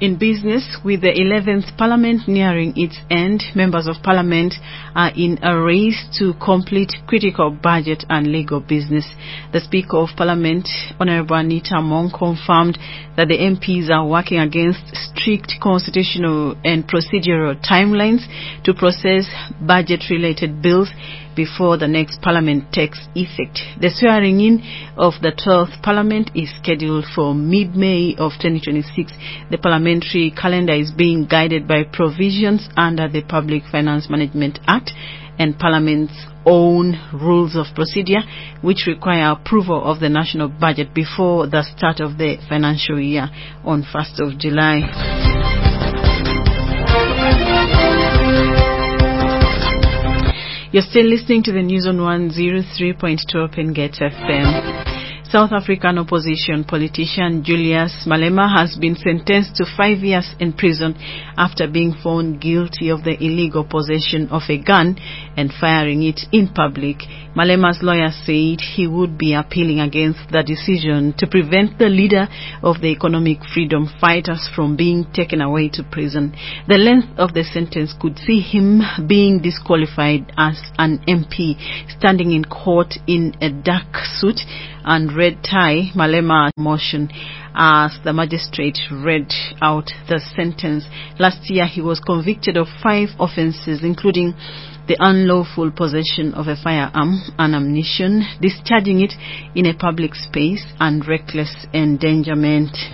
In business, with the 11th Parliament nearing its end, members of Parliament are in a race to complete critical budget and legal business. The Speaker of Parliament, Honorable Anita Among, confirmed that the MPs are working against strict constitutional and procedural timelines to process budget-related bills before the next Parliament takes effect. The swearing-in of the 12th Parliament is scheduled for mid-May of 2026. The parliamentary calendar is being guided by provisions under the Public Finance Management Act and Parliament's own rules of procedure, which require approval of the national budget before the start of the financial year on 1st of July. You're still listening to the news on 103.2 Open Gate FM. South African opposition politician Julius Malema has been sentenced to 5 years in prison after being found guilty of the illegal possession of a gun and firing it in public. Malema's lawyer said he would be appealing against the decision to prevent the leader of the economic freedom fighters from being taken away to prison. The length of the sentence could see him being disqualified as an MP. Standing in court in a dark suit and red tie, Malema motion as the magistrate read out the sentence. Last year, he was convicted of 5 offences, including the unlawful possession of a firearm and ammunition, discharging it in a public space, and reckless endangerment.